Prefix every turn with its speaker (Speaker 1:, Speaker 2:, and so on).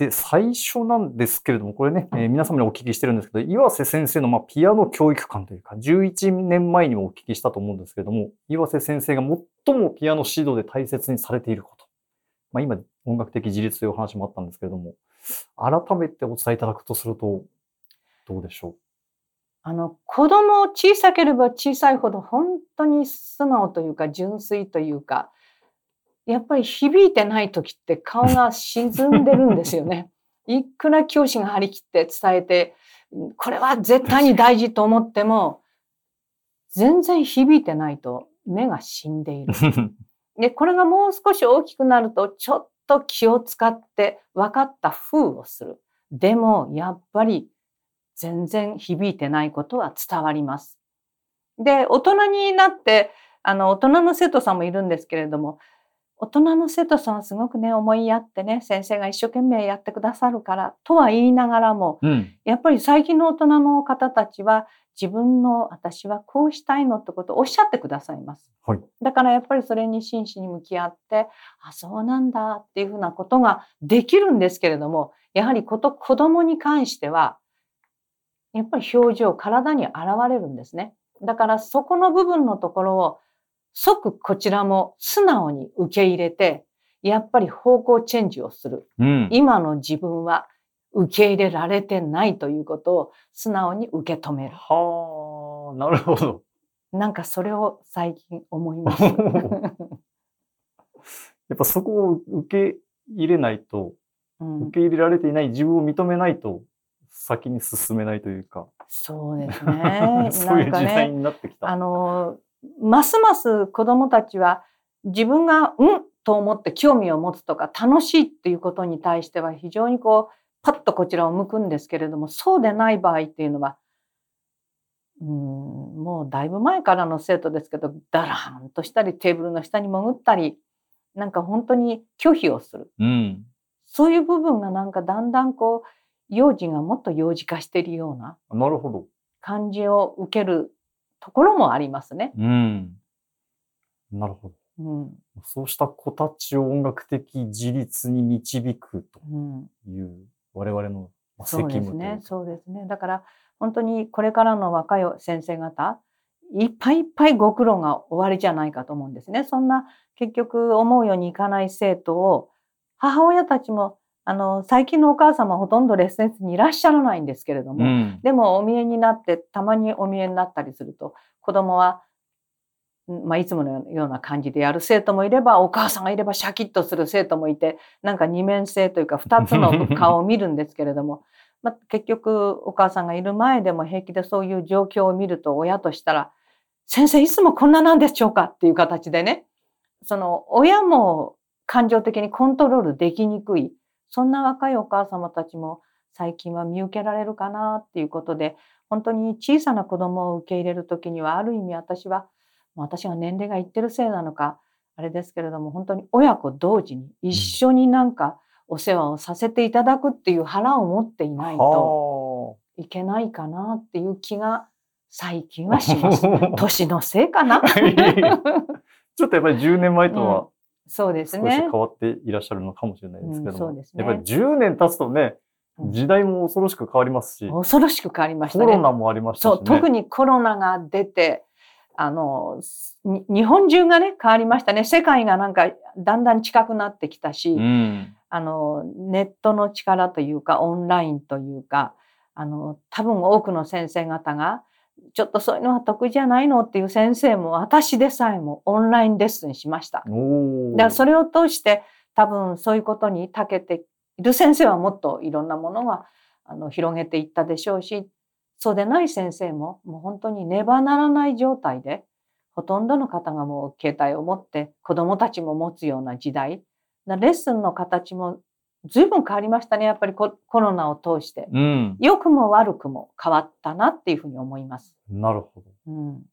Speaker 1: で、最初なんですけれども、これね、皆様にお聞きしてるんですけど、岩瀬先生の、ピアノ教育観というか、11年前にもお聞きしたと思うんですけれども、岩瀬先生が最もピアノ指導で大切にされていること。今、音楽的自立というお話もあったんですけれども、改めてお伝えいただくとすると、どうでしょう？
Speaker 2: 子供小さければ小さいほど本当に素直というか純粋というか、やっぱり響いてない時って顔が沈んでるんですよね。いくら教師が張り切って伝えて、これは絶対に大事と思っても、全然響いてないと目が死んでいる。で、これがもう少し大きくなると、ちょっと気を使って分かった風をする。でも、やっぱり全然響いてないことは伝わります。で、大人になって、大人の生徒さんもいるんですけれども、大人の生徒さんはすごくね、思いやってね、先生が一生懸命やってくださるから、とは言いながらも、やっぱり最近の大人の方たちは、自分の私はこうしたいのってことをおっしゃってくださいます。
Speaker 1: はい。
Speaker 2: だからやっぱりそれに真摯に向き合って、あ、そうなんだっていうふうなことができるんですけれども、やはり子供に関しては、やっぱり表情、体に現れるんですね。だからそこの部分のところを即こちらも素直に受け入れて、やっぱり方向チェンジをする。今の自分は受け入れられてないということを素直に受け止める。
Speaker 1: はあ、なるほど。
Speaker 2: なんかそれを最近思います。
Speaker 1: やっぱそこを受け入れないと、受け入れられていない自分を認めないと、先に進めないというか。
Speaker 2: そうですね。
Speaker 1: そういう時代になってきた。
Speaker 2: ますます子供たちは自分がと思って興味を持つとか楽しいっていうことに対しては非常にパッとこちらを向くんですけれども、そうでない場合っていうのは、もうだいぶ前からの生徒ですけど、だらーんとしたりテーブルの下に潜ったり、なんか本当に拒否をする。そういう部分がなんかだんだん幼児がもっと幼児化しているような
Speaker 1: なるほど。
Speaker 2: 感じを受けるところもありますね。
Speaker 1: なるほど。そうした子たちを音楽的自立に導くという我々の責務というか。
Speaker 2: そうですね。そうですね。だから本当にこれからの若い先生方、いっぱいいっぱいご苦労がおありじゃないかと思うんですね。そんな結局思うようにいかない生徒を、母親たちも最近のお母様はほとんどレッスン室にいらっしゃらないんですけれども、でもお見えになって、たまにお見えになったりすると、子供は、いつものような感じでやる生徒もいれば、お母さんがいればシャキッとする生徒もいて、なんか二面性というか二つの顔を見るんですけれども、結局お母さんがいる前でも平気でそういう状況を見ると親としたら、先生いつもこんななんでしょうかっていう形でね、その親も感情的にコントロールできにくい、そんな若いお母様たちも最近は見受けられるかなっていうことで、本当に小さな子供を受け入れるときには、ある意味私が年齢がいってるせいなのか、あれですけれども、本当に親子同時に一緒になんかお世話をさせていただくっていう腹を持っていないといけないかなっていう気が最近はします。年のせいかな。
Speaker 1: ちょっとやっぱり10年前とは、
Speaker 2: そうですね。
Speaker 1: 少し変わっていらっしゃるのかもしれないですけども、
Speaker 2: そうですね。
Speaker 1: やっぱり10年経つとね、時代も恐ろしく変わりますし、
Speaker 2: 恐ろしく変わりましたね。
Speaker 1: コロナもありましたしね。
Speaker 2: そう、特にコロナが出て、日本中がね、変わりましたね。世界がなんかだんだん近くなってきたし、ネットの力というか、オンラインというか、多分多くの先生方が、ちょっとそういうのは得意じゃないのっていう先生も、私でさえもオンラインレッスンしました。だからそれを通して多分そういうことに長けている先生はもっといろんなものが広げていったでしょうし、そうでない先生ももう本当にねばならない状態で、ほとんどの方がもう携帯を持って子供たちも持つような時代、レッスンの形も随分変わりましたね。やっぱりコロナを通して。良くも悪くも変わったなっていうふうに思います。
Speaker 1: なるほど。